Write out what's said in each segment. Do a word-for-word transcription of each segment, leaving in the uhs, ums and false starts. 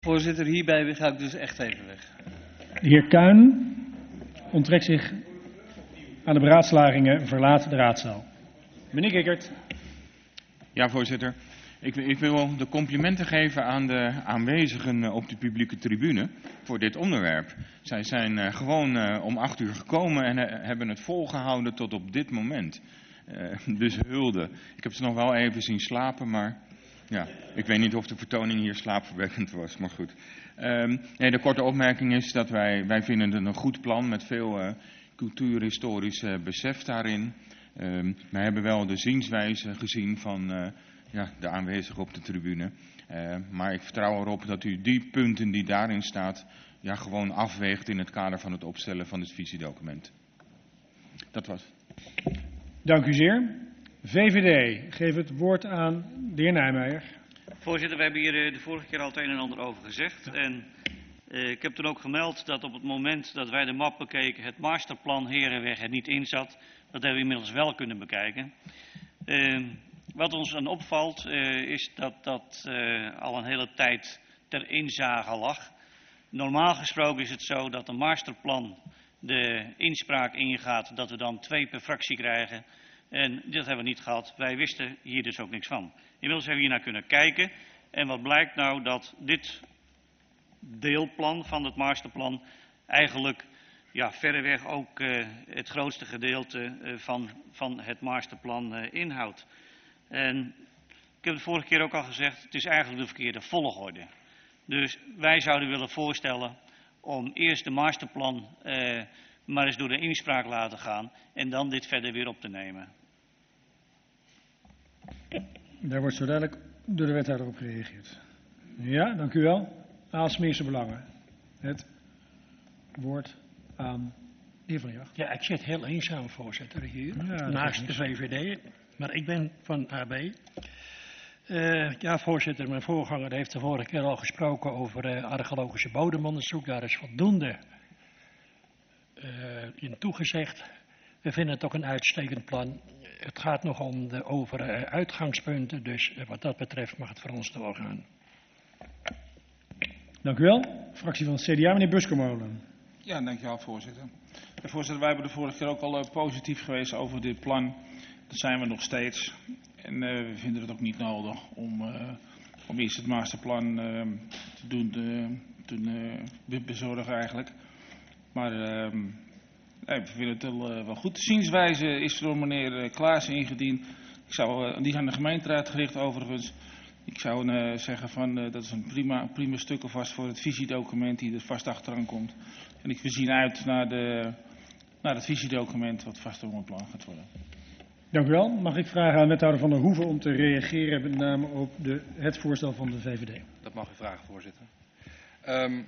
Voorzitter, hierbij ga ik dus echt even weg. De heer Kuhn onttrekt zich aan de beraadslagingen, verlaat de raadzaal. Meneer Kikkert. Ja, voorzitter. Ik, ik wil de complimenten geven aan de aanwezigen op de publieke tribune voor dit onderwerp. Zij zijn uh, gewoon uh, om acht uur gekomen en uh, hebben het volgehouden tot op dit moment. Uh, dus hulde. Ik heb ze nog wel even zien slapen, maar ja, ik weet niet of de vertoning hier slaapverwekkend was, maar goed. Um, nee, de korte opmerking is dat wij, wij vinden het een goed plan met veel uh, cultuurhistorisch uh, besef daarin. Um, wij hebben wel de zienswijze gezien van uh, ja, de aanwezigen op de tribune. Uh, maar ik vertrouw erop dat u die punten die daarin staat, ja, gewoon afweegt in het kader van het opstellen van het visiedocument. Dat was. Dank u zeer. V V D, geef het woord aan de heer Nijmeijer. Voorzitter, we hebben hier de vorige keer al het een en ander over gezegd. En uh, ik heb toen ook gemeld dat op het moment dat wij de map bekeken, het masterplan Herenweg er niet in zat. Dat hebben we inmiddels wel kunnen bekijken. Uh, wat ons dan opvalt uh, is dat dat uh, al een hele tijd ter inzage lag. Normaal gesproken is het zo dat een masterplan de inspraak ingaat, dat we dan twee per fractie krijgen. En dat hebben we niet gehad. Wij wisten hier dus ook niks van. Inmiddels hebben we hier naar kunnen kijken. En wat blijkt nou? Dat dit deelplan van het masterplan eigenlijk ja, verreweg ook uh, het grootste gedeelte uh, van, van het masterplan uh, inhoudt. En ik heb het vorige keer ook al gezegd, het is eigenlijk de verkeerde volgorde. Dus wij zouden willen voorstellen om eerst de masterplan uh, maar eens door de inspraak laten gaan en dan dit verder weer op te nemen. Daar wordt zo duidelijk door de wethouder op gereageerd. Ja, dank u wel. Aalsmeerse Belangen. Het woord aan de heer Van der Jacht. Ja, ik zit heel eenzaam, voorzitter, hier, ja, naast de V V D, maar ik ben van A B. Uh, ja, voorzitter, mijn voorganger heeft de vorige keer al gesproken over uh, archeologische bodemonderzoek. Daar is voldoende uh, in toegezegd. We vinden het ook een uitstekend plan. Het gaat nog om de overige uitgangspunten, dus uh, wat dat betreft mag het voor ons doorgaan. Dank u wel. Fractie van het C D A, meneer Buskermolen. Ja, dank u wel, voorzitter. Ja, voorzitter, wij hebben de vorige keer ook al uh, positief geweest over dit plan. Dat zijn we nog steeds. En uh, we vinden het ook niet nodig om, uh, om eerst het masterplan uh, te doen, uh, doen uh, bezorgen eigenlijk. Maar uh, nee, we vinden het wel, uh, wel goed. De zienswijze is door meneer Klaassen ingediend. Ik zou, uh, die is aan de gemeenteraad gericht overigens. Ik zou uh, zeggen van uh, dat is een prima, prima stuk alvast voor het visiedocument die er vast achteraan komt. En ik zie uit naar, de, naar het visiedocument wat vast op het plan gaat worden. Dank u wel. Mag ik vragen aan wethouder Van der Hoeven om te reageren met name op de, het voorstel van de V V D? Dat mag u vragen, voorzitter. Um,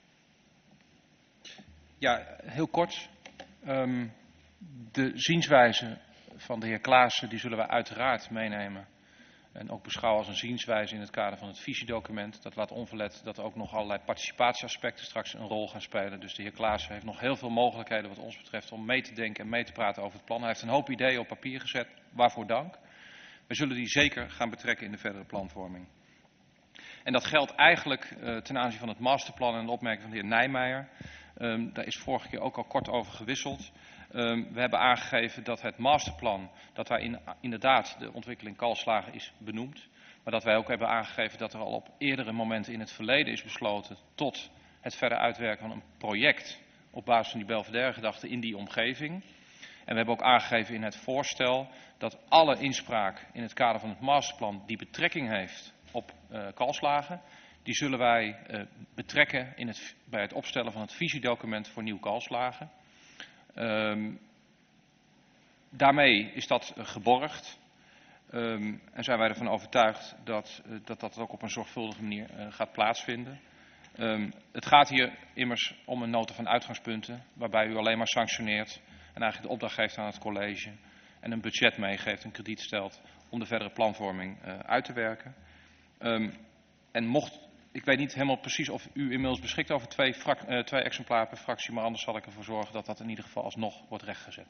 ja, heel kort. Um, de zienswijze van de heer Klaassen, die zullen we uiteraard meenemen. En ook beschouwen als een zienswijze in het kader van het visiedocument. Dat laat onverlet dat er ook nog allerlei participatieaspecten straks een rol gaan spelen. Dus de heer Klaassen heeft nog heel veel mogelijkheden wat ons betreft om mee te denken en mee te praten over het plan. Hij heeft een hoop ideeën op papier gezet, waarvoor dank. We zullen die zeker gaan betrekken in de verdere planvorming. En dat geldt eigenlijk uh, ten aanzien van het masterplan en de opmerking van de heer Nijmeijer. Um, daar is vorige keer ook al kort over gewisseld. Um, we hebben aangegeven dat het masterplan, dat daar in, inderdaad de ontwikkeling Kalslagen is benoemd. Maar dat wij ook hebben aangegeven dat er al op eerdere momenten in het verleden is besloten tot het verder uitwerken van een project op basis van die Belvedere gedachte in die omgeving. En we hebben ook aangegeven in het voorstel dat alle inspraak in het kader van het masterplan die betrekking heeft op uh, Kalslagen, die zullen wij uh, betrekken in het, bij het opstellen van het visiedocument voor Nieuw Kalslagen. Um, daarmee is dat uh, geborgd um, en zijn wij ervan overtuigd dat, uh, dat dat ook op een zorgvuldige manier uh, gaat plaatsvinden. Um, het gaat hier immers om een nota van uitgangspunten waarbij u alleen maar sanctioneert en eigenlijk de opdracht geeft aan het college en een budget meegeeft, een krediet stelt om de verdere planvorming uh, uit te werken. Um, en mocht, ik weet niet helemaal precies of u inmiddels beschikt over twee, uh, twee exemplaren per fractie, maar anders zal ik ervoor zorgen dat dat in ieder geval alsnog wordt rechtgezet.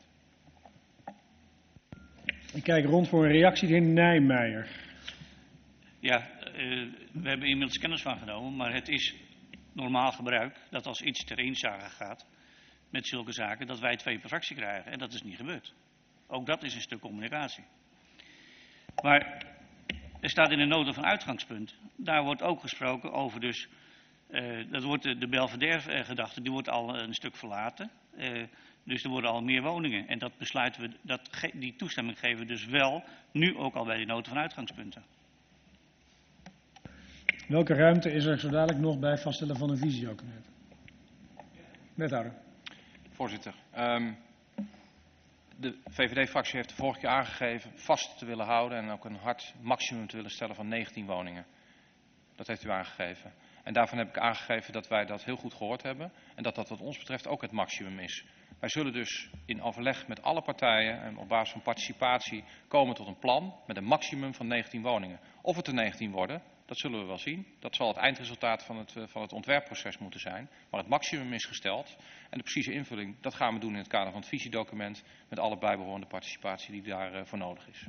Ik kijk rond voor een reactie, de heer Nijmeijer. Ja, we hebben inmiddels kennis van genomen, maar het is normaal gebruik dat als iets ter inzage gaat met zulke zaken, dat wij twee per fractie krijgen. En dat is niet gebeurd. Ook dat is een stuk communicatie. Maar er staat in de nota van uitgangspunt, daar wordt ook gesproken over dus, uh, dat wordt de, de Belvedere gedachte, die wordt al een stuk verlaten. Uh, dus er worden al meer woningen. En dat besluiten we, dat ge die toestemming geven we dus wel, nu ook al bij de nota van uitgangspunten. Welke ruimte is er zo dadelijk nog bij het vaststellen van een visiedocument? Wethouder. Voorzitter, um, de V V D-fractie heeft de vorige keer aangegeven vast te willen houden en ook een hard maximum te willen stellen van negentien woningen. Dat heeft u aangegeven. En daarvan heb ik aangegeven dat wij dat heel goed gehoord hebben en dat dat wat ons betreft ook het maximum is. Wij zullen dus in overleg met alle partijen en op basis van participatie komen tot een plan met een maximum van negentien woningen. Of het er negentien worden, dat zullen we wel zien. Dat zal het eindresultaat van het, van het ontwerpproces moeten zijn. Maar het maximum is gesteld. En de precieze invulling, dat gaan we doen in het kader van het visiedocument met alle bijbehorende participatie die daarvoor voor nodig is.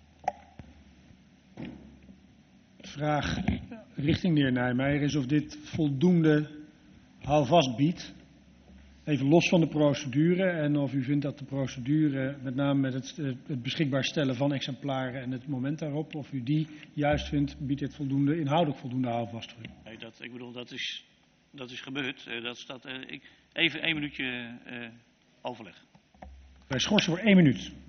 Vraag richting de heer Nijmeijer is of dit voldoende houvast biedt. Even los van de procedure en of u vindt dat de procedure, met name met het, het beschikbaar stellen van exemplaren en het moment daarop, of u die juist vindt, biedt dit voldoende, inhoudelijk voldoende houvast voor u? Nee, dat, ik bedoel, dat is, dat is gebeurd. Uh, dat staat, uh, ik, even één minuutje uh, overleg. Wij schorsen voor één minuut.